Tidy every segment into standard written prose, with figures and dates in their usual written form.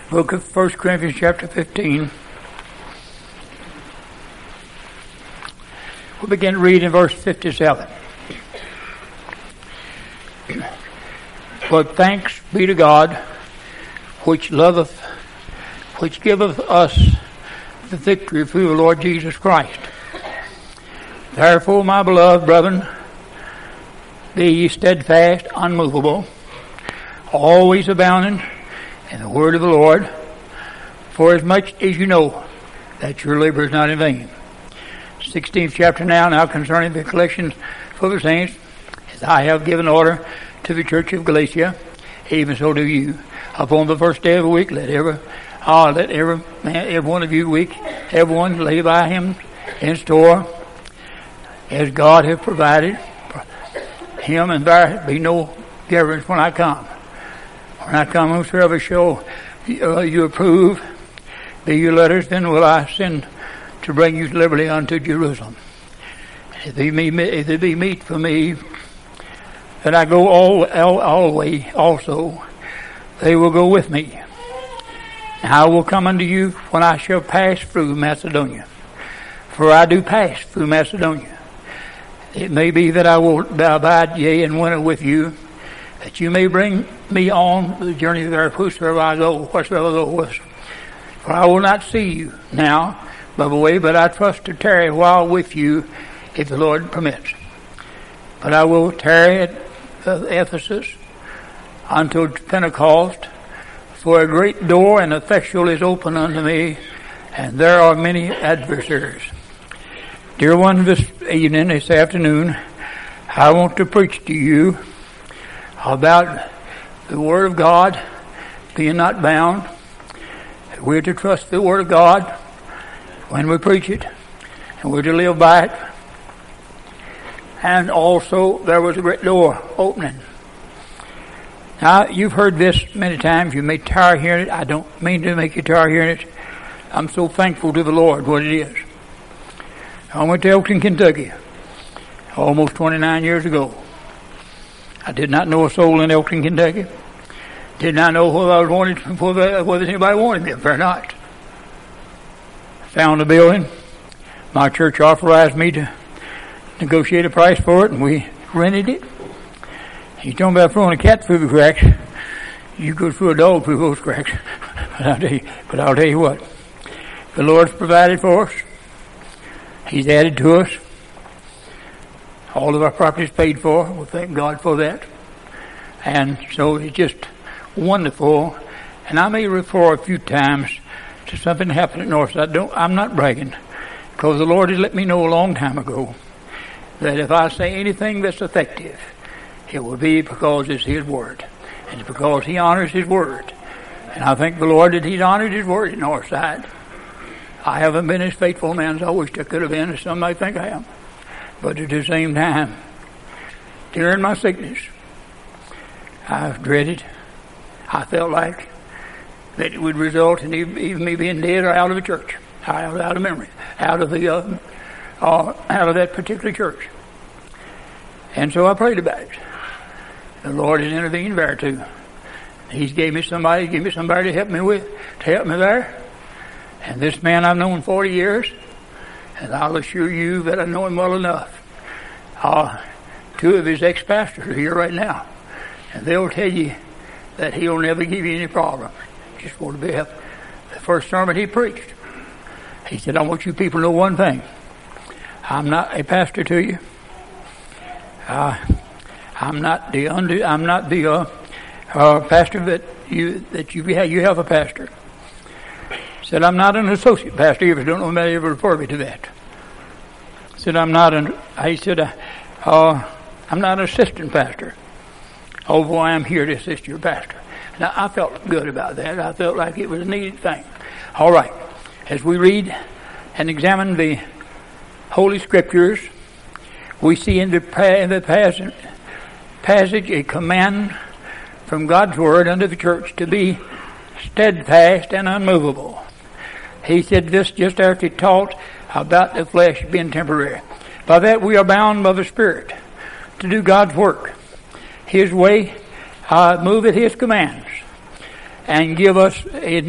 Book of 1 Corinthians chapter 15. We'll begin to read in verse 57. But thanks be to God, which giveth us the victory through the Lord Jesus Christ. Therefore, my beloved brethren, be ye steadfast, unmovable, always abounding in the word of the Lord, for as much as you know that your labor is not in vain. 16th chapter now concerning the collections for the saints, as I have given order to the church of Galatia, even so do you. Upon the first day of the week, let every one of you everyone lay by him in store, as God hath provided for him, and there be no difference when I come. When I come, whosoever shall you approve be your letters, then will I send to bring you liberty unto Jerusalem. If it be meet for me that I go all way also, they will go with me. And I will come unto you when I shall pass through Macedonia. For I do pass through Macedonia. It may be that I will abide yea and winter with you, that you may bring me on the journey there, whosoever I go, whatsoever thou wast. For I will not see you now by the way, but I trust to tarry a while with you, if the Lord permits. But I will tarry at Ephesus until Pentecost, for a great door and effectual is open unto me, and there are many adversaries. Dear one, this afternoon, I want to preach to you about the Word of God being not bound. We're to trust the Word of God when we preach it, and we're to live by it. And also, there was a great door opening. Now, you've heard this many times. You may tire hearing it. I don't mean to make you tire hearing it. I'm so thankful to the Lord what it is. I went to Elkton, Kentucky, almost 29 years ago. I did not know a soul in Elkton, Kentucky. Did not know whether I was wanted, whether anybody wanted me or not. Found a building. My church authorized me to negotiate a price for it, and we rented it. He's talking about throwing a cat through the cracks. You could throw a dog through those cracks. But I'll tell you what. The Lord's provided for us. He's added to us. All of our property is paid for. We thank God for that. And so it's just wonderful. And I may refer a few times to something that happened at Northside. I'm not bragging, because the Lord has let me know a long time ago that if I say anything that's effective, it will be because it's His Word. And it's because He honors His Word. And I thank the Lord that He's honored His Word at Northside. I haven't been as faithful man as I wished I could have been, as some might think I am. But at the same time, during my sickness, I've dreaded. I felt like that it would result in even me being dead or out of the church, out of memory, out of that particular church. And so I prayed about it. The Lord has intervened there too. He's gave me somebody to help me there. And this man I've known 40 years, and I'll assure you that I know him well enough. Two of his ex-pastors are here right now, and they'll tell you that he'll never give you any problem. Just want to be the first sermon he preached. He said, I want you people to know one thing. I'm not a pastor to you. I'm not the pastor that you have a pastor. Said, I'm not an associate pastor. If you don't know me, ever refer me to that. Said, I'm not an assistant pastor. Although I am here to assist your pastor. Now, I felt good about that. I felt like it was a needed thing. All right. As we read and examine the Holy Scriptures, we see in the passage a command from God's Word unto the church to be steadfast and unmovable. He said this just after he taught about the flesh being temporary. By that we are bound by the Spirit to do God's work. His way, move at His commands. and gives us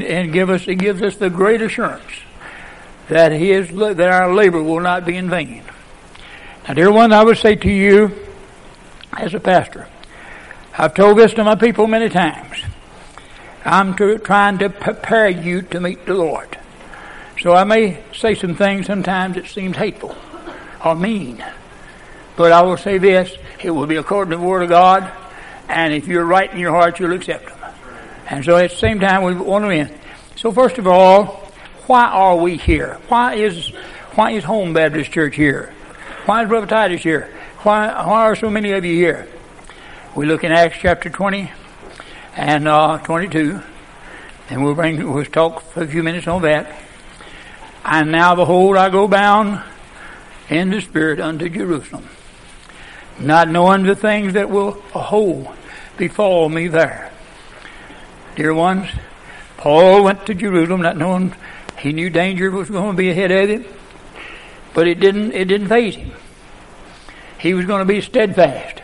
the great assurance that our labor will not be in vain. Now, dear one, I would say to you, as a pastor, I've told this to my people many times. I'm trying to prepare you to meet the Lord. So I may say some things sometimes that seems hateful or mean. But I will say this, it will be according to the Word of God, and if you're right in your heart, you'll accept them. And so at the same time, we want to end. So first of all, why are we here? Why is Home Baptist Church here? Why is Brother Titus here? Why are so many of you here? We look in Acts chapter 20 and 22, and we'll talk for a few minutes on that. And now behold, I go bound in the Spirit unto Jerusalem, not knowing the things that will befall me there. Dear ones, Paul went to Jerusalem not knowing, he knew danger was going to be ahead of him, but it didn't faze him. He was going to be steadfast.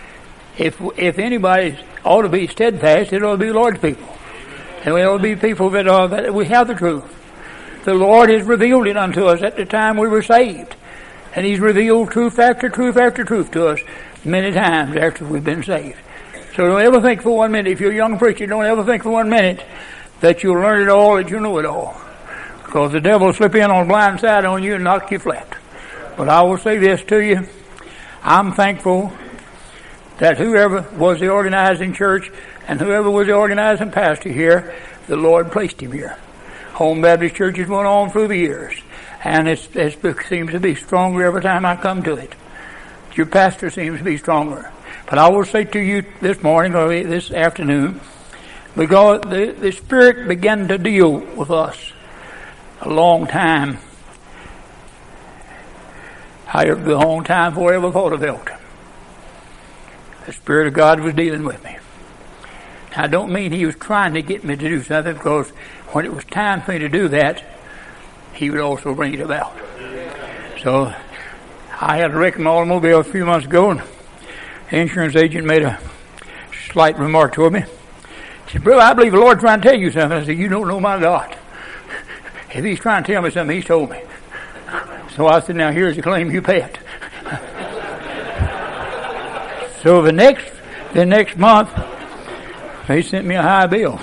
If anybody ought to be steadfast, it ought to be the Lord's people. And we ought to be people that we have the truth. The Lord has revealed it unto us at the time we were saved. And He's revealed truth after truth after truth to us many times after we've been saved. So don't ever think for 1 minute, if you're a young preacher, don't ever think for 1 minute that you'll learn it all, that you know it all. Because the devil will slip in on the blind side on you and knock you flat. But I will say this to you. I'm thankful that whoever was the organizing church and whoever was the organizing pastor here, the Lord placed him here. Home Baptist Church has went on through the years. And it seems to be stronger every time I come to it. Your pastor seems to be stronger. But I will say to you this morning or this afternoon, because the Spirit began to deal with us a long time. A long time before I ever thought of it. The Spirit of God was dealing with me. I don't mean He was trying to get me to do something, because when it was time for me to do that, He would also bring it about. So I had to wreck my automobile a few months ago, and the insurance agent made a slight remark toward me. He said, "Brother, I believe the Lord's trying to tell you something." I said, "You don't know my God. If He's trying to tell me something, He's told me." So I said, "Now here's the claim, you pay it." So the next month, they sent me a high bill.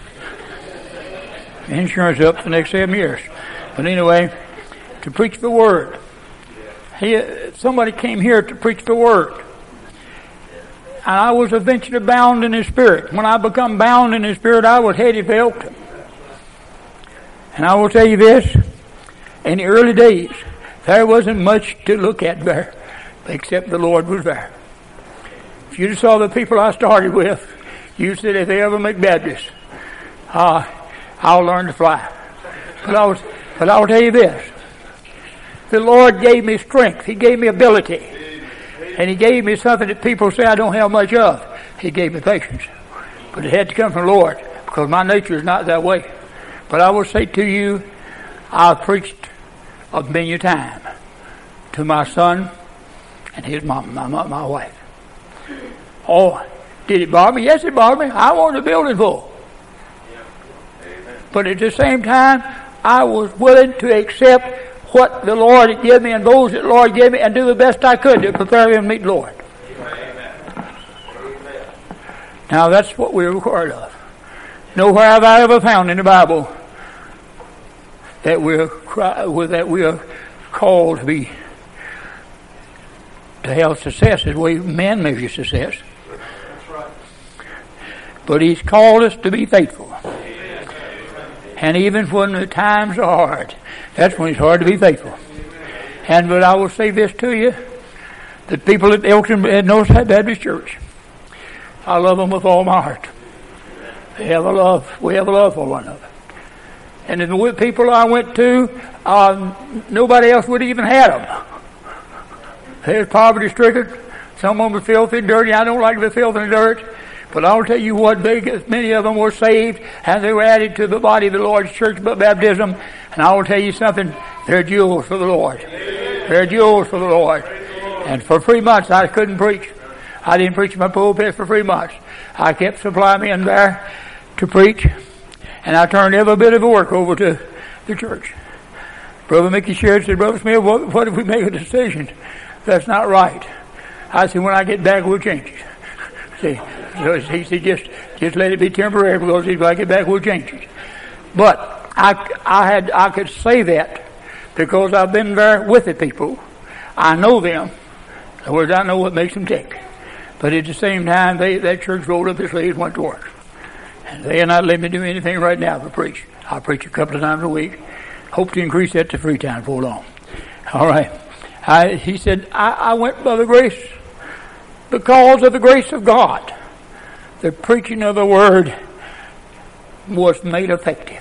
Insurance up for the next 7 years. But anyway, to preach the Word. Somebody came here to preach the Word. And I was eventually bound in His Spirit. When I become bound in His Spirit, I was headed for Elkton. And I will tell you this, in the early days, there wasn't much to look at there, except the Lord was there. If you saw the people I started with, you said, if they ever make Baptists, I'll learn to fly. But I'll tell you this. The Lord gave me strength. He gave me ability. And He gave me something that people say I don't have much of. He gave me patience. But it had to come from the Lord, because my nature is not that way. But I will say to you, I've preached a many times to my son and his mom, my wife. Oh, did it bother me? Yes, it bothered me. I wanted the building full. But at the same time, I was willing to accept what the Lord had given me and those that the Lord gave me and do the best I could to prepare them to meet the Lord. Amen. Now that's what we're required of. Nowhere have I ever found in the Bible that we are called to have success as way man measures success. But He's called us to be faithful. And even when the times are hard, that's when it's hard to be faithful. But I will say this to you, the people at Elkton at Northside Baptist Church, I love them with all my heart. We have a love for one another. And the people I went to, nobody else would even had them. They was poverty stricken. Some of them were filthy and dirty. I don't like the filth and dirt. But I'll tell you what, many of them were saved and they were added to the body of the Lord's church by baptism. And I will tell you something, they're jewels for the Lord. They're jewels for the Lord. And for 3 months I couldn't preach. I didn't preach in my pulpit for 3 months. I kept supplying men there to preach. And I turned every bit of the work over to the church. Brother Mickey Sherrod said, Brother Smith, what if we make a decision that's not right? I said, when I get back, we'll change it. See, so he said, just let it be temporary, because if I get back, we'll change it. But I could say that because I've been there with the people. I know them. In other words, I know what makes them tick. But at the same time, that church rolled up their sleeves and went to work. And they are not letting me do anything right now but preach. I'll preach a couple of times a week. Hope to increase that to 3 times before long. All right. He said, I went by the grace, because of the grace of God. The preaching of the word was made effective.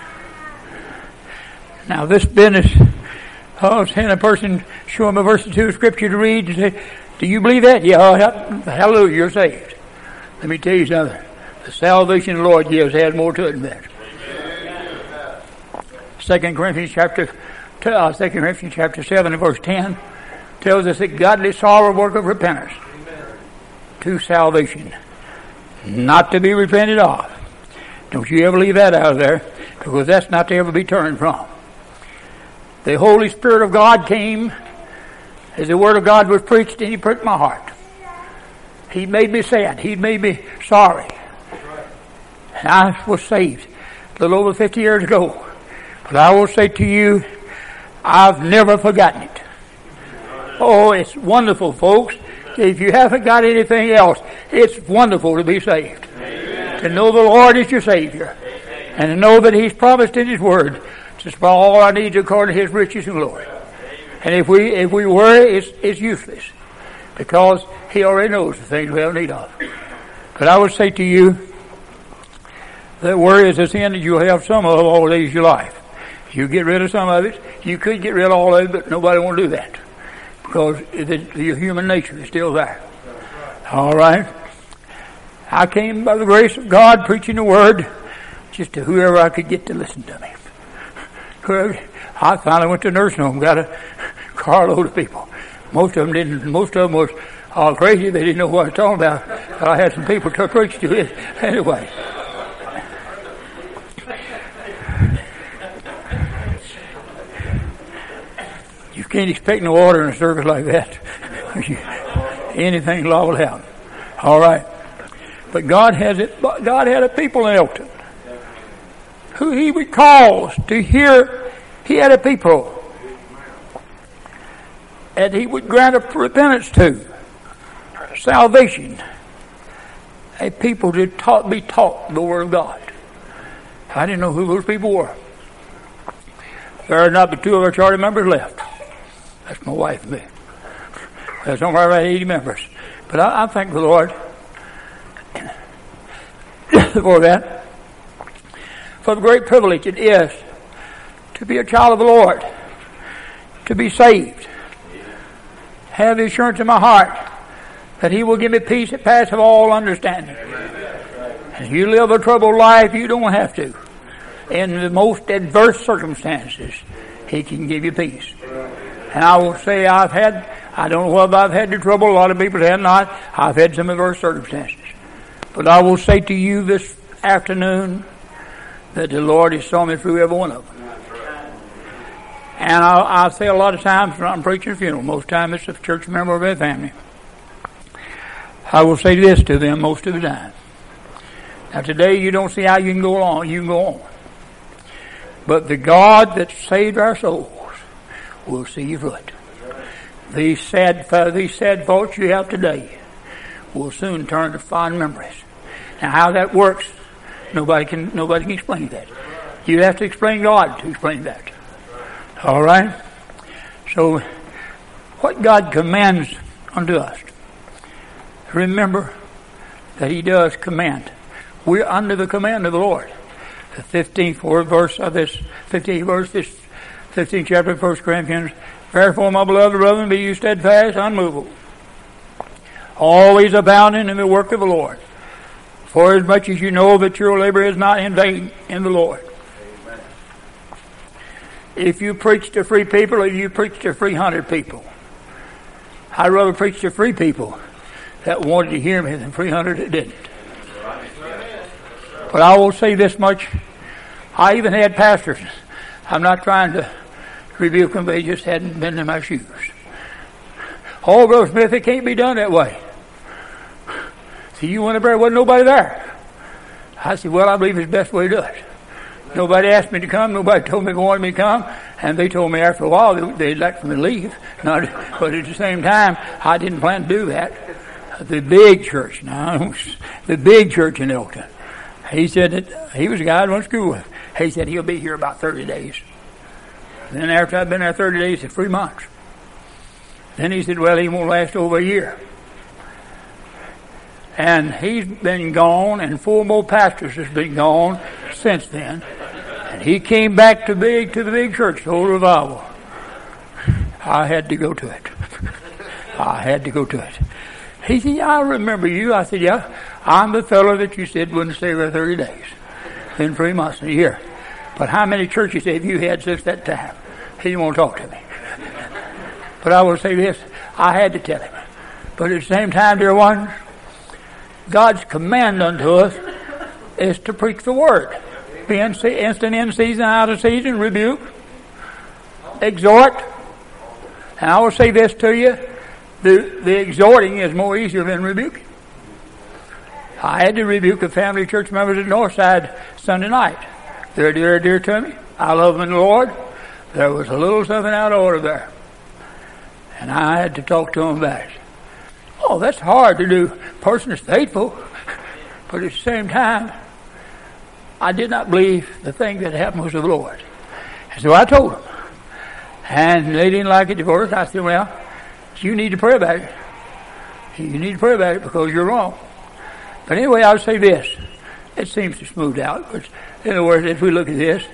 Now this business, send a person, show him a verse or two of scripture to read and say, do you believe that? Yeah, hallelujah, you're saved. Let me tell you something. The salvation the Lord gives has more to it than that. 2 Corinthians chapter 7 and verse 10 tells us that godly sorrow work of repentance to salvation, not to be repented of. Don't you ever leave that out of there, because that's not to ever be turned from. The Holy Spirit of God came as the Word of God was preached, and He pricked my heart. He made me sad. He made me sorry. And I was saved a little over 50 years ago. But I will say to you, I've never forgotten it. Oh, it's wonderful, folks. If you haven't got anything else, it's wonderful to be saved. Amen. To know the Lord is your Savior. Amen. And to know that He's promised in His Word to supply all our needs according to His riches and glory. Amen. And if we worry, it's useless, because He already knows the things we have need of. But I would say to you that worry is a sin that you'll have some of all days of your life. You get rid of some of it. You could get rid of all of it, but nobody won't do that, because your human nature is still there. All right. I came by the grace of God preaching the word just to whoever I could get to listen to me. I finally went to a nursing home, got a carload of people. Most of them didn't. Most of them was all crazy. They didn't know what I was talking about. But I had some people to preach to it anyway. You can't expect no order in a service like that. Anything law will happen. All right. But God had a people in Elton who He would cause to hear. He had a people and He would grant a repentance to, salvation, a people to be taught the Word of God. I didn't know who those people were. There are not but 2 of our charter members left. That's my wife and me. There's somewhere around 80 members. But I thank the Lord for that. For the great privilege it is to be a child of the Lord, to be saved, have the assurance in my heart that He will give me peace that passeth all understanding. If you live a troubled life, you don't have to. In the most adverse circumstances, He can give you peace. And I will say I don't know whether I've had the trouble, a lot of people have not. I've had some adverse circumstances. But I will say to you this afternoon that the Lord has saw me through every one of them. And I say a lot of times when I'm preaching a funeral, most time it's a church member of their family, I will say this to them most of the time. Now today you don't see how you can go along, you can go on. But the God that saved our souls will see you through it. These sad thoughts you have today will soon turn to fond memories. Now how that works, nobody can explain that. You have to explain God to explain that. All right? So, what God commands unto us, remember that He does command. We're under the command of the Lord. The 15th verse of this 15th chapter of 1 Corinthians, therefore, my beloved brethren, be you steadfast, unmovable, always abounding in the work of the Lord, for as much as you know that your labor is not in vain in the Lord. Amen. If you preach to free people or you preach to 300 people, I'd rather preach to free people that wanted to hear me than 300 that didn't. But I will say this much, I even had pastors. I'm not trying to rebuke them, they just hadn't been in my shoes. Oh, Brother Smith, it can't be done that way. See, you went up there, wasn't nobody there. I said, well, I believe it's the best way to do it. Nobody asked me to come. Nobody told me they wanted me to come. And they told me after a while they'd like for me to leave. But at the same time, I didn't plan to do that. The big church now, the big church in Elkton. He said that he was a guy I went to school with. He said he'll be here about 30 days. Then after I'd been there 30 days, he said 3 months. Then he said, well, he won't last over a year. And he's been gone, and 4 more pastors has been gone since then. And he came back to the big church, the whole revival. I had to go to it. I had to go to it. He said, yeah, I remember you. I said, yeah, I'm the fellow that you said wouldn't stay there 30 days. Then 3 months and a year. But how many churches have you had since that time? He won't talk to me. But I will say this, I had to tell him. But at the same time, dear ones, God's command unto us is to preach the word. Be instant in season, out of season, rebuke, exhort. And I will say this to you, the exhorting is more easier than rebuking. I had to rebuke a family church members at Northside Sunday night. They're dear to me. I love them in the Lord. There was a little something out of order there. And I had to talk to them about it. Oh, that's hard to do. Person is faithful. But at the same time, I did not believe the thing that happened was of the Lord. And so I told them. And they didn't like it at first. I said, well, you need to pray about it. You need to pray about it because you're wrong. But anyway, I would say this. It seems to smooth out. But in other words, if we look at this,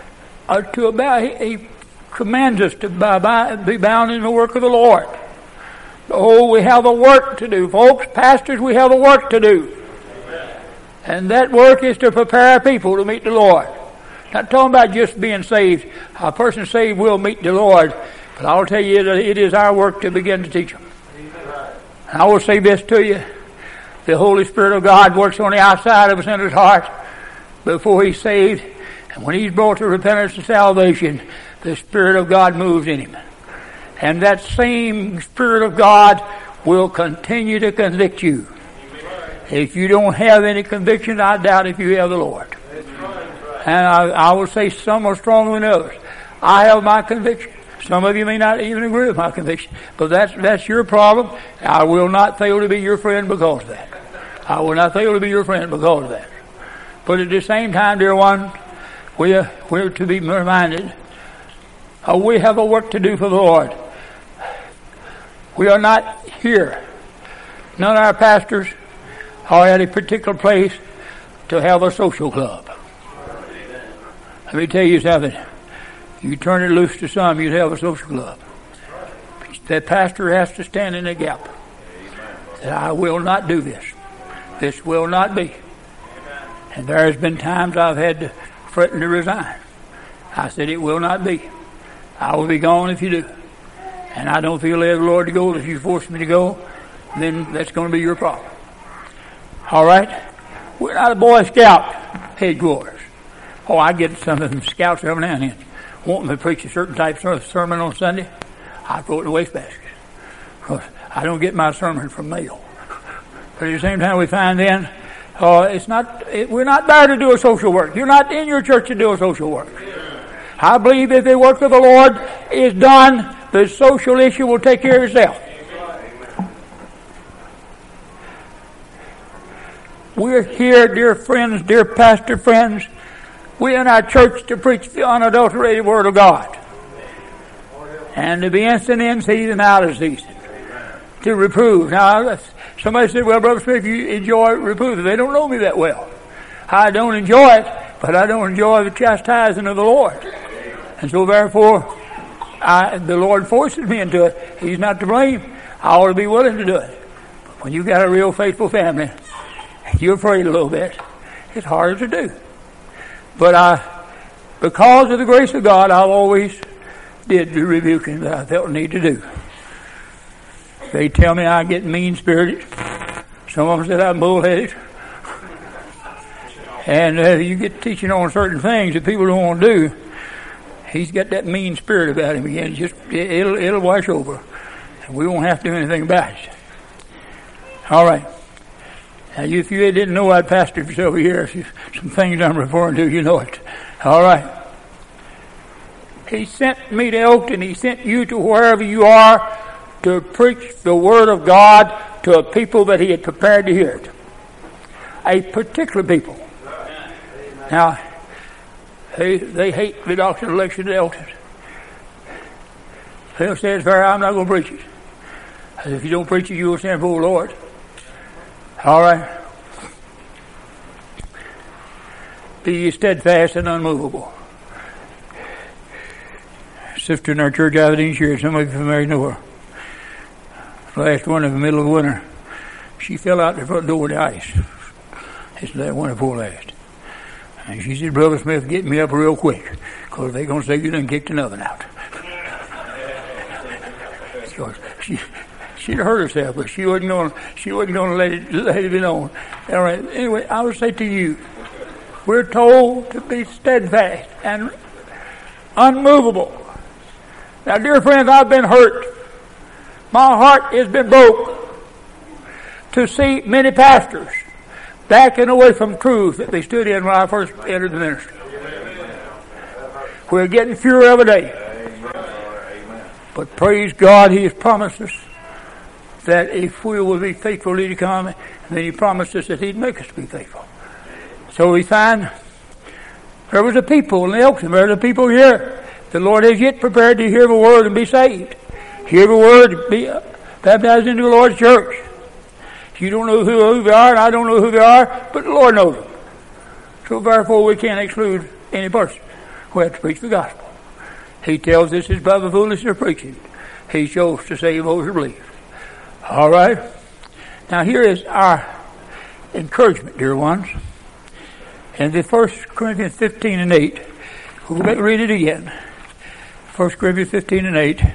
he commands us to be bound in the work of the Lord. Oh, we have a work to do. Folks, pastors, we have a work to do. Amen. And that work is to prepare people to meet the Lord. Not talking about just being saved. A person saved will meet the Lord. But I'll tell you, it is our work to begin to teach them. Amen. And I will say this to you. The Holy Spirit of God works on the outside of a sinner's heart before he's saved. And when he's brought to repentance and salvation, the Spirit of God moves in him. And that same Spirit of God will continue to convict you. If you don't have any conviction, I doubt if you have the Lord. And I will say some are stronger than others. I have my conviction. Some of you may not even agree with my conviction. But that's your problem. I will not fail to be your friend because of that. I will not fail to be your friend because of that. But at the same time, dear one, we're to be reminded we have a work to do for the Lord. We are not here. None of our pastors are at a particular place to have a social club. Let me tell you something. You turn it loose to some, you'd have a social club. That pastor has to stand in the gap. That I will not do this. This will not be. And there has been times I've had to threaten to resign. I said it will not be. I will be gone if you do. And I don't feel led the Lord to go. If you force me to go, then that's going to be your problem. All right? We're not a Boy Scout headquarters. Oh, I get some of them scouts every now and then wanting to preach a certain type of sermon on Sunday. I throw it in the wastebasket. I don't get my sermon from mail. But at the same time, we find then we're not there to do a social work. You're not in your church to do a social work. I believe if the work of the Lord is done, the social issue will take care of itself. We're here, dear friends, dear pastor friends. We're in our church to preach the unadulterated Word of God. And to be instant in season, out of season. To reprove. Now, somebody said, well, Brother Smith, you enjoy reproof. They don't know me that well. I don't enjoy it, but I don't enjoy the chastising of the Lord. And so therefore, the Lord forces me into it. He's not to blame. I ought to be willing to do it. But when you've got a real faithful family, and you're afraid a little bit, it's hard to do. But because of the grace of God, I've always did the rebuking that I felt the need to do. They tell me I get mean-spirited. Some of them said I'm bullheaded. And you get teaching on certain things that people don't want to do, he's got that mean spirit about him again. It'll wash over. And we won't have to do anything about it. All right. Now, if you didn't know I'd pastored for several years, some things I'm referring to, you know it. All right. He sent me to Elkton. He sent you to wherever you are to preach the Word of God to a people that he had prepared to hear it. A particular people. Now, they hate the doctrine of election at Elkton. They'll say it's fair, I'm not going to preach it. If you don't preach it, you will stand before the Lord. All right. Be ye steadfast and unmovable. Sister in our church, Aberdeen Shire, some of you familiar know her. Last one in the middle of the winter, she fell out the front door with the ice. It's that one before last. And she said, Brother Smith, get me up real quick, because they're going to say you done kicked an oven out. So she'd hurt herself, but she wasn't going to let it be known. All right. Anyway, I would say to you, we're told to be steadfast and unmovable. Now, dear friends, I've been hurt. My heart has been broke to see many pastors backing away from truth that they stood in when I first entered the ministry. We're getting fewer every day. But praise God, He has promised us that if we will be faithful to come, then He promised us that He'd make us be faithful. So we find there was a people in the Elkton, there was a people here. The Lord has yet prepared to hear the Word and be saved. Hear the Word, be baptized into the Lord's church. You don't know who they are, and I don't know who they are, but the Lord knows them. So therefore we can't exclude any person who has to preach the gospel. He tells us it's by the foolishness of preaching. He chose to save those who believe. All right? Now here is our encouragement, dear ones. In the 1 Corinthians 15 and 8, we'll read it again. 1 Corinthians 15 and 8.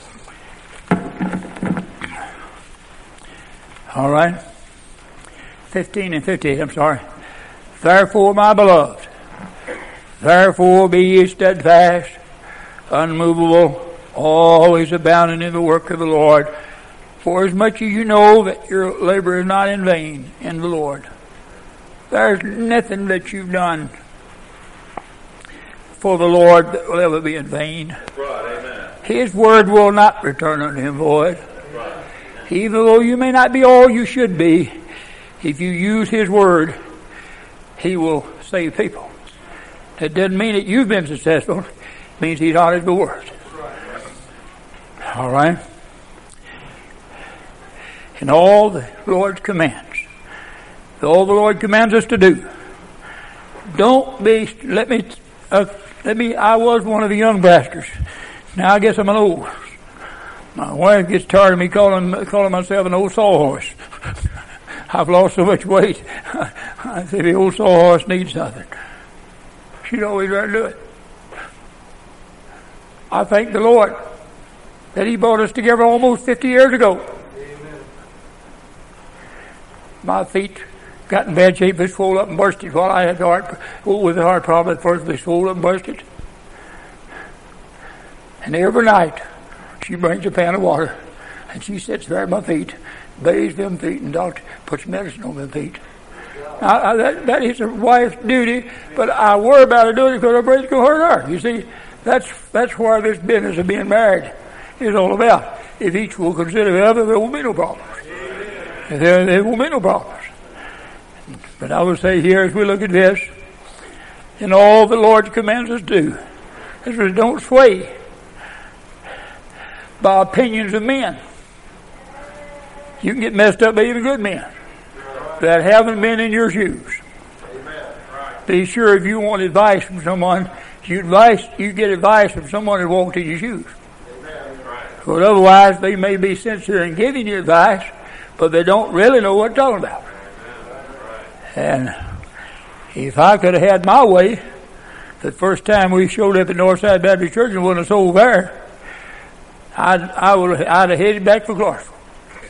All right? 15 and 58, I'm sorry. Therefore, my beloved, therefore be ye steadfast, unmovable, always abounding in the work of the Lord, for as much as you know that your labor is not in vain in the Lord. There's nothing that you've done for the Lord that will ever be in vain. Right, amen. His word will not return unto him void. Right. Even though you may not be all you should be, if you use His word, He will save people. That doesn't mean that you've been successful. It means He's honored the word. All right? And all the Lord's commands, all the Lord commands us to do. Don't be, I was one of the young pastors. Now I guess I'm an old. My wife gets tired of me calling myself an old sawhorse. I've lost so much weight. I say the old sawhorse needs nothing. She'd always rather do it. I thank the Lord that He brought us together almost 50 years ago. Amen. My feet got in bad shape. They swelled up and bursted while I had the heart problem. At first they swelled up and bursted. And every night she brings a pan of water and she sits there at my feet, bathes them feet, and doctor puts medicine on them feet. Now, that is a wife's duty, but I worry about her doing it because I'm afraid it's going to hurt her. You see, that's where this business of being married is all about. If each will consider the other, there won't be no problems. There won't be no problems. But I would say here, as we look at this, in all the Lord commands us to do, is don't sway by opinions of men. You can get messed up by even good men that haven't been in your shoes. Be sure if you want advice from someone, you get advice from someone that walked in your shoes. But otherwise, they may be sincere in giving you advice, but they don't really know what they're talking about. And if I could have had my way, the first time we showed up at Northside Baptist Church and wasn't sold there, I'd have headed back for Clarksville.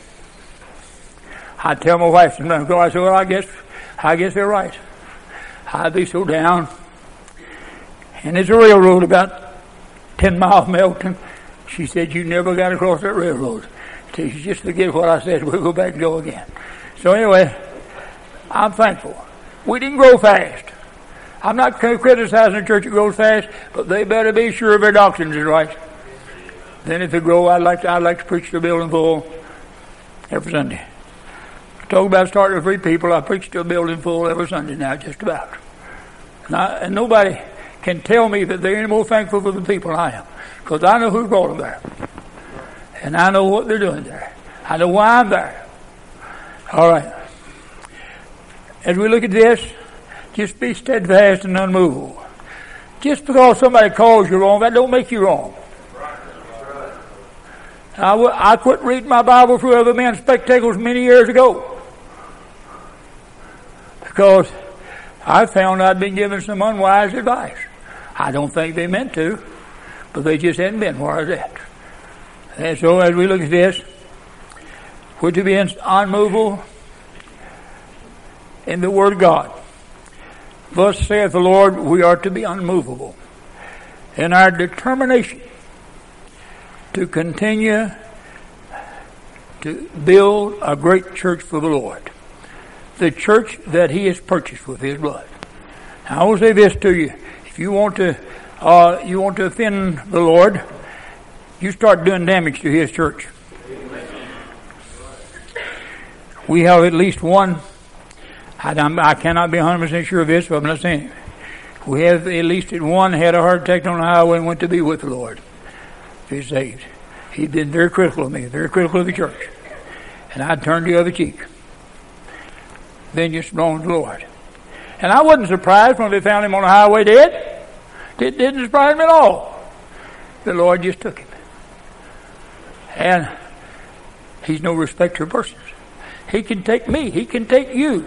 I'd tell my wife sometimes, I said, well, I guess they're right. I'd be so down. And there's a railroad about 10 miles from Elkton. She said, you never got across that railroad. She just forget what I said. We'll go back and go again. So anyway, I'm thankful. We didn't grow fast. I'm not criticizing the church that grows fast, but they better be sure their doctrine is right. Then if they grow, I'd like to preach the building full every Sunday. I talk about starting with 3 people. I preach to a building full every Sunday now, just about. And nobody can tell me that they're any more thankful for the people I am, because I know who brought them there, and I know what they're doing there. I know why I'm there. All right. As we look at this, just be steadfast and unmovable. Just because somebody calls you wrong, that don't make you wrong. I quit reading my Bible through other men's spectacles many years ago, because I found I'd been given some unwise advice. I don't think they meant to, but they just hadn't been where I was at. And so as we look at this, we're to be unmovable in the Word of God. Thus saith the Lord, we are to be unmovable in our determination to continue to build a great church for the Lord. The church that He has purchased with His blood. Now, I will say this to you. If you want to offend the Lord, you start doing damage to His church. We have at least one. I cannot be 100% sure of this, but I'm not saying it. We have at least one had a heart attack on the highway and went to be with the Lord. He's saved. He'd been very critical of me, very critical of the church. And I'd turn the other cheek. Then just belong to the Lord. And I wasn't surprised when they found him on the highway dead. It didn't surprise me at all. The Lord just took him. And He's no respecter of persons. He can take me. He can take you.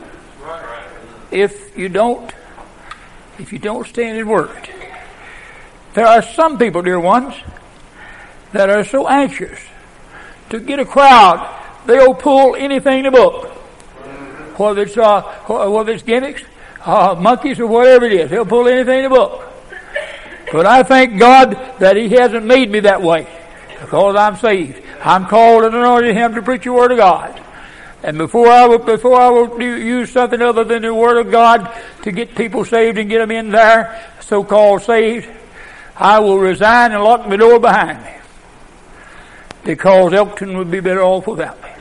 If you don't stay in His Word. There are some people, dear ones, that are so anxious to get a crowd, they'll pull anything in the book. Whether it's gimmicks, monkeys, or whatever it is, they'll pull anything in the book. But I thank God that He hasn't made me that way, because I'm saved. I'm called and anointed Him to preach the Word of God. And before I will use something other than the Word of God to get people saved and get them in there, so-called saved, I will resign and lock the door behind me, because Elkton would be better off without me.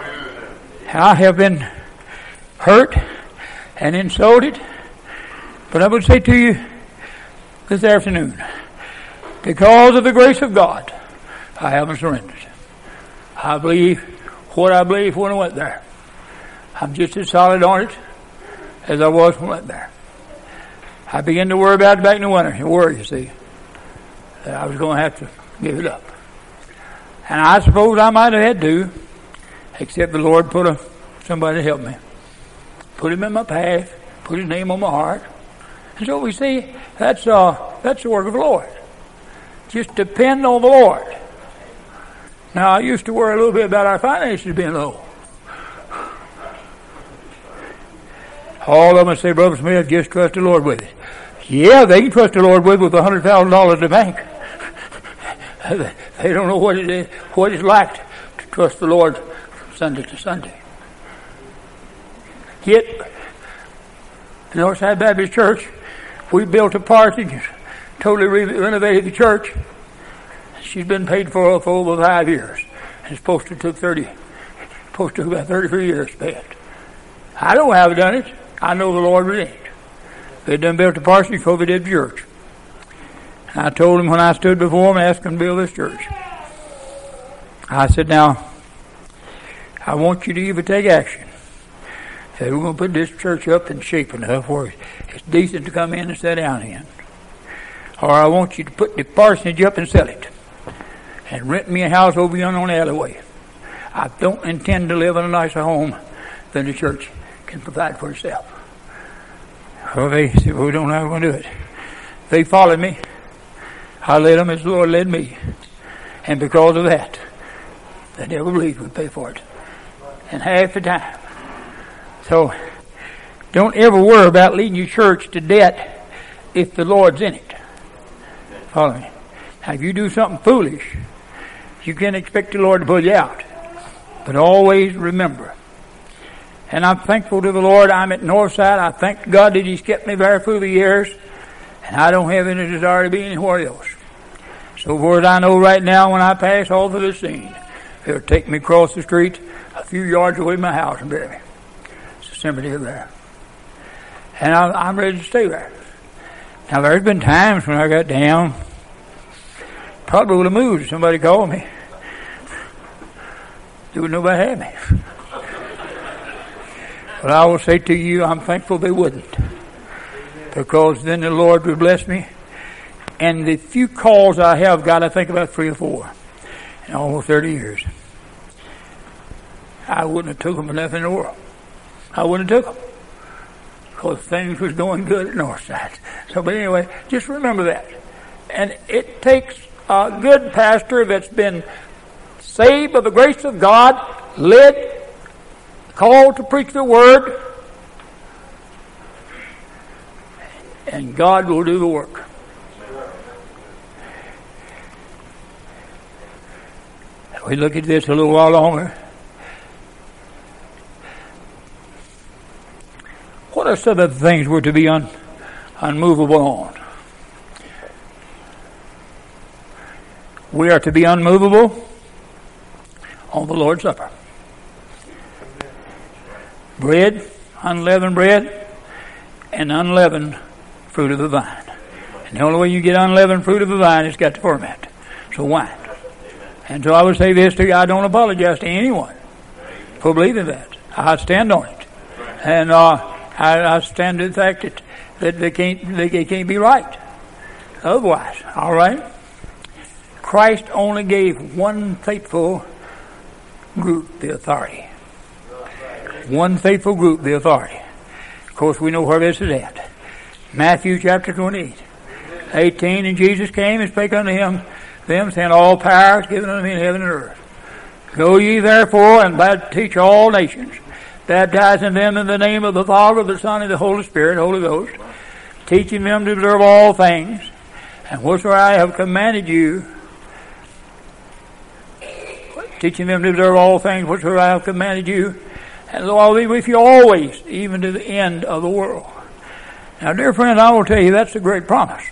I have been hurt and insulted, but I would say to you this afternoon, because of the grace of God, I haven't surrendered. I believe what I believed when I went there. I'm just as solid on it as I was when I went there. I began to worry about it back in the winter. You worry, you see, that I was going to have to give it up. And I suppose I might have had to, except the Lord put somebody to help me. Put him in my path, put his name on my heart. And so we see that's the work of the Lord. Just depend on the Lord. Now, I used to worry a little bit about our finances being low. All of them say, Brother Smith, just trust the Lord with it. Yeah, they can trust the Lord with $100,000 in the bank. They don't know what it is, what it's like to trust the Lord from Sunday to Sunday. Yet, the Northside Baptist Church, we built a parsonage, totally renovated the church. She's been paid for over 5 years. It's supposed to took about 33 years to pay it. I don't have done it. I know the Lord redeemed. They done built a parsonage before they did the church. And I told him when I stood before him and asked him to build this church, I said, now, I want you to either take action. I said, we're going to put this church up in shape enough where it's decent to come in and sit down in. Or I want you to put the parsonage up and sell it. And rent me a house over yonder on the alleyway. I don't intend to live in a nicer home than the church can provide for itself. Well, they said, we don't know how we're going to do it. They followed me. I led them as the Lord led me. And because of that, they never believed we'd pay for it. And half the time. So, Don't ever worry about leading your church to debt if the Lord's in it. Follow me. Now, if you do something foolish, you can't expect the Lord to pull you out. But always remember. And I'm thankful to the Lord. I'm at Northside. I thank God that He's kept me there through the years. And I don't have any desire to be anywhere else. So far as I know right now, when I pass off of this scene, they'll take me across the street a few yards away from my house and bury me. It's a cemetery there. And I'm ready to stay there. Now, there's been times when I got down, probably would have moved if somebody called me. There would nobody have me. But I will say to you, I'm thankful they wouldn't. Because then the Lord would bless me. And the few calls I have got, I think about 3 or 4 in almost 30 years. I wouldn't have took them for nothing in the world. I wouldn't have took them. Because things was going good at Northside. So, but anyway, just remember that. And it takes a good pastor that's been saved by the grace of God, led, called to preach the Word, and God will do the work. We look at this a little while longer. What are some of the things we're to be unmovable on? We are to be unmovable on the Lord's Supper. Bread, unleavened bread, and unleavened fruit of the vine. And the only way you get unleavened fruit of the vine is got to ferment. So wine. And so I would say this to you, I don't apologize to anyone for believing that. I stand on it. And I stand to the fact that they can't be right otherwise. All right? Christ only gave one faithful group the authority. One faithful group the authority. Of course, we know where this is at. Matthew chapter 28, 18, and Jesus came and spake unto them, saying, all power is given unto me in heaven and earth. Go ye therefore and teach all nations, baptizing them in the name of the Father, the Son, and the Holy Spirit, Holy Ghost, teaching them to observe all things, and whatsoever I have commanded you, teaching them to observe all things whatsoever I have commanded you, and lo, I'll be with you always, even to the end of the world. Now, dear friends, I will tell you, that's a great promise.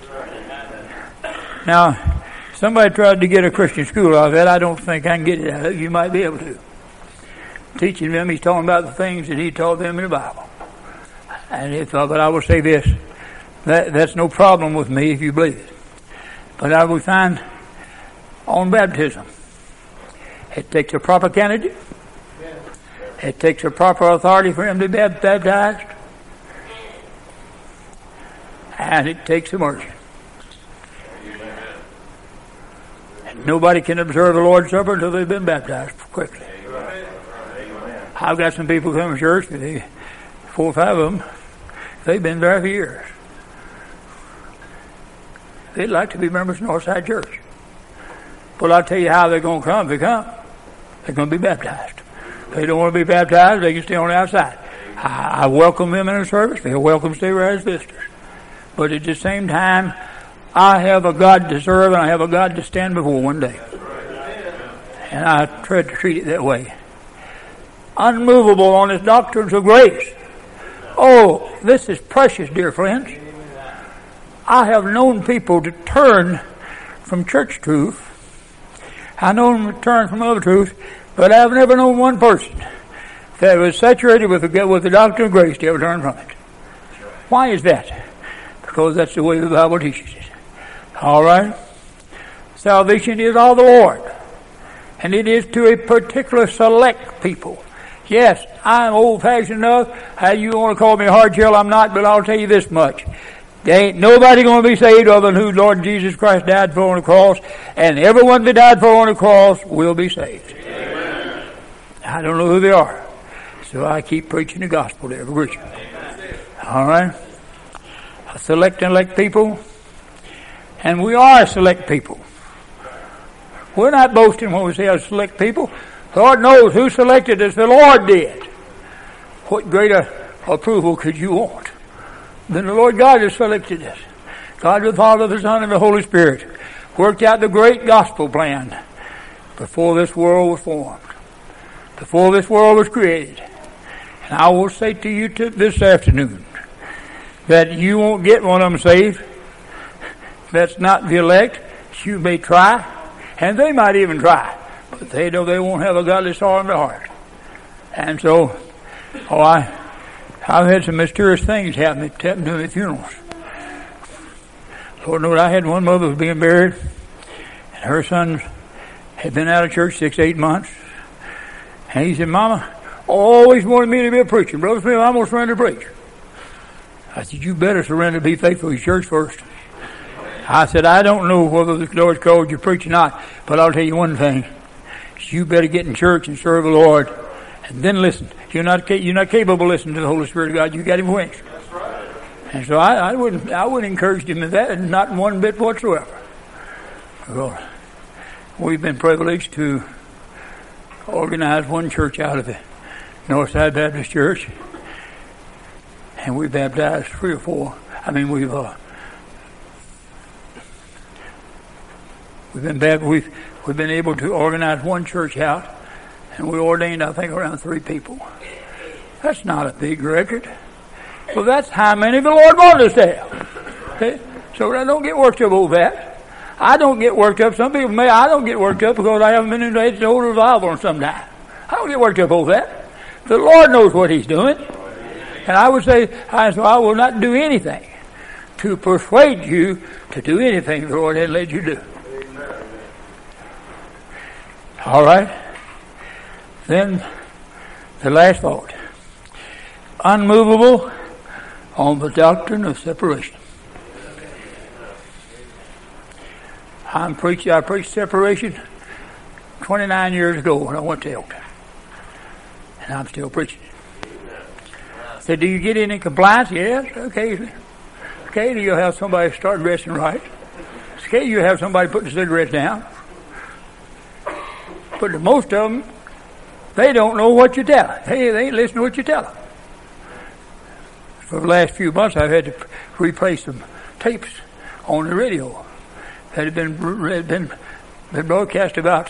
Now, somebody tried to get a Christian school out of that. I don't think I can get it out of it. You might be able to. Teaching them, he's talking about the things that he taught them in the Bible. And but I will say this, that's no problem with me if you believe it. But I will find on baptism, it takes a proper candidate. It takes a proper authority for him to be baptized. And it takes immersion. And nobody can observe the Lord's Supper until they've been baptized quickly. I've got some people come to church, 4 or 5 of them, they've been there for years. They'd like to be members of Northside Church. But I'll tell you how they're going to come. If they come, they're going to be baptized. If they don't want to be baptized, they can stay on the outside. I welcome them in a service. They're welcome to stay there as visitors. But at the same time, I have a God to serve and I have a God to stand before one day. And I try to treat it that way. Unmovable on his doctrines of grace. Oh, this is precious, dear friends. I have known people to turn from church truth. I know them to turn from other truth, but I've never known one person that was saturated with the doctrine of grace to ever turn from it. Why is that? Because that's the way the Bible teaches it. All right? Salvation is all the Lord. And it is to a particular select people. Yes, I'm old-fashioned enough. How you want to call me hard shell, I'm not, but I'll tell you this much. There ain't nobody going to be saved other than who Lord Jesus Christ died for on the cross. And everyone that died for on the cross will be saved. Amen. I don't know who they are. So I keep preaching the gospel to every Christian. All right? Select and elect people. And we are select people. We're not boasting when we say I select people. The Lord knows who selected us. The Lord did. What greater approval could you want? Then the Lord God has selected us. God the Father, the Son, and the Holy Spirit worked out the great gospel plan before this world was formed, before this world was created. And I will say to you this afternoon that you won't get one of them saved. That's not the elect. You may try, and they might even try, but they know they won't have a godly sorrow in their heart. And so, I've had some mysterious things happen to me at funerals. Lord knows I had one mother who was being buried, and her son had been out of church 6 to 8 months. And he said, Mama always wanted me to be a preacher. Brother Smith, I'm going to surrender to preach. I said, you better surrender to be faithful to your church first. I said, I don't know whether the Lord's called you to preach or not, but I'll tell you one thing. You better get in church and serve the Lord, and then listen. You're not capable of listening to the Holy Spirit of God. You got Him quenched. That's right. And so I wouldn't encourage him in that, not one bit whatsoever. Well, we've been privileged to organize one church out of the Northside Baptist Church, and we baptized 3 or 4. I mean, we've been able to organize one church out, and we ordained, I think, around 3 people. That's not a big record. Well, that's how many the Lord wanted us to have. Okay? So I don't get worked up over that. I don't get worked up. Some people may. I don't get worked up because I haven't been in the old revival in some time. I don't get worked up over that. The Lord knows what He's doing. And I would say, I will not do anything to persuade you to do anything the Lord had led you to do. All right. Then the last thought. Unmovable on the doctrine of separation. I preached separation 29 years ago when I went to Elkton. And I'm still preaching it. Said, do you get any compliance? Yes, occasionally. Occasionally you'll have somebody start dressing right. Occasionally you'll have somebody put the cigarettes down. But most of them, they don't know what you tell them. They ain't listening to what you tell them. For the last few months, I've had to replace some tapes on the radio that had been broadcast about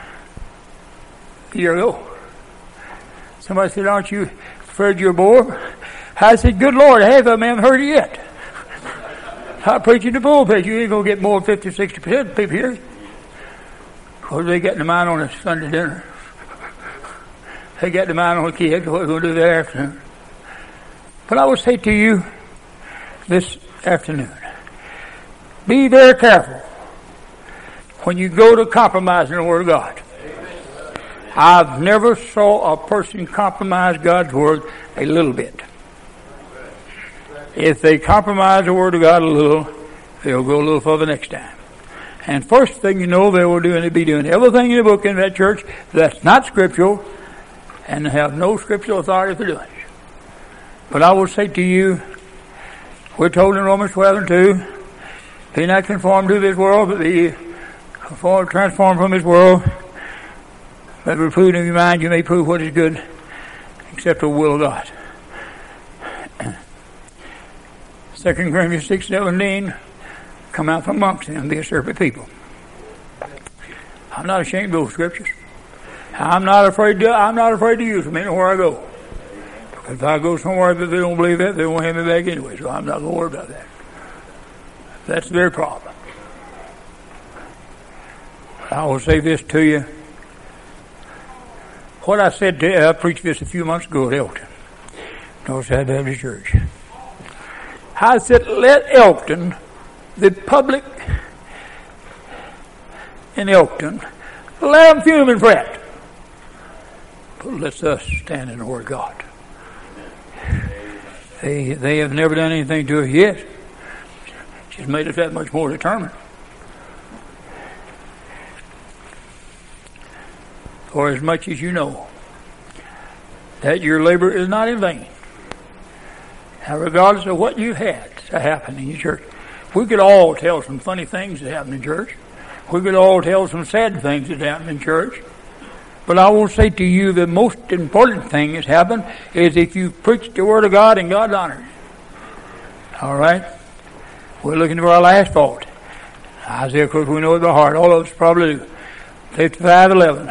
a year ago. Somebody said, aren't you afraid you're bored? I said, good Lord, half of them haven't heard it yet. I'm preaching the pulpit. You ain't going to get more than 50 or 60% of people here. Because they got in mind on a Sunday dinner. They got in mind on the kids, what we're going to do that afternoon. But I will say to you this afternoon, be very careful when you go to compromising the Word of God. I've never saw a person compromise God's Word a little bit. If they compromise the Word of God a little, they'll go a little further next time. And first thing you know, they will do, and they'll be doing everything in the book in that church that's not scriptural, and have no scriptural authority for doing it. But I will say to you, we're told in Romans 12:2, be not conformed to this world, but be transformed from this world. But reprove in your mind, you may prove what is good, except the will of God. 2 Corinthians 6:17, come out from amongst them, be a separate people. I'm not ashamed of those scriptures. I'm not afraid to use them anywhere I go. If I go somewhere that they don't believe that, they won't have me back anyway, so I'm not going to worry about that. That's their problem. I will say this to you. What I said to you, I preached this a few months ago at Elkton, Northside Baptist Church. I said, let Elkton, the public in Elkton, let them fume and fret. But let's us stand in the Word of God. They have never done anything to us yet. She's made us that much more determined. For as much as you know that your labor is not in vain. Now, regardless of what you've had to happen in your church, we could all tell some funny things that happen in church. We could all tell some sad things that happen in church. But I will say to you, the most important thing that's happened is if you preach the Word of God and God honors it. All right? We're looking for our last fault. Isaiah, of course, we know it by heart. All of us probably do. 55:11.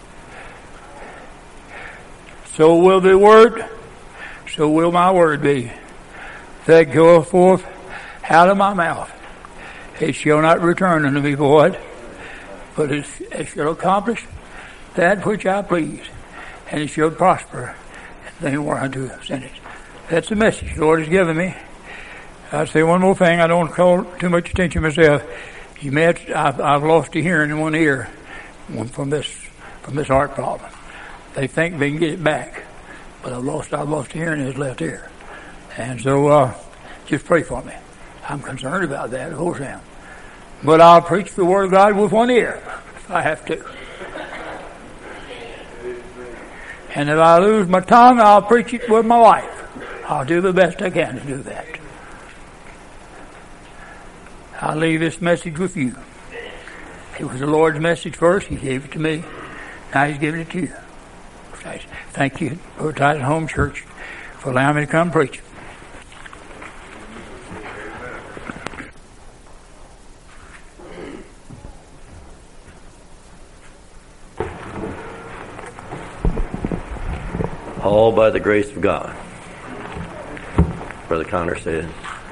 So will the Word, so will my word be, that goeth forth out of my mouth. It shall not return unto me void, but it shall accomplish that which I please, and it shall prosper in the thing whereunto I sent it. That's the message the Lord has given me. I'll say one more thing. I don't call too much attention myself. You may I've lost the hearing in one ear from this heart problem. They think they can get it back, but I've lost the hearing in his left ear, and so just pray for me. I'm concerned about that, of course I am. But I'll preach the Word of God with one ear if I have to. And if I lose my tongue, I'll preach it with my life. I'll do the best I can to do that. I'll leave this message with you. It was the Lord's message first. He gave it to me. Now He's giving it to you. Thank you, Titan Home Church, for allowing me to come preach. All by the grace of God. Brother Connor said.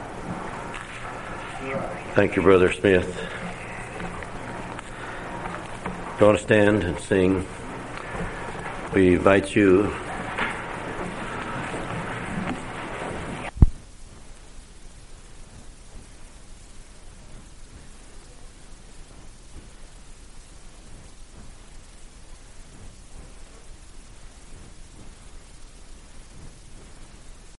Thank you, Brother Smith. Going to stand and sing. We invite you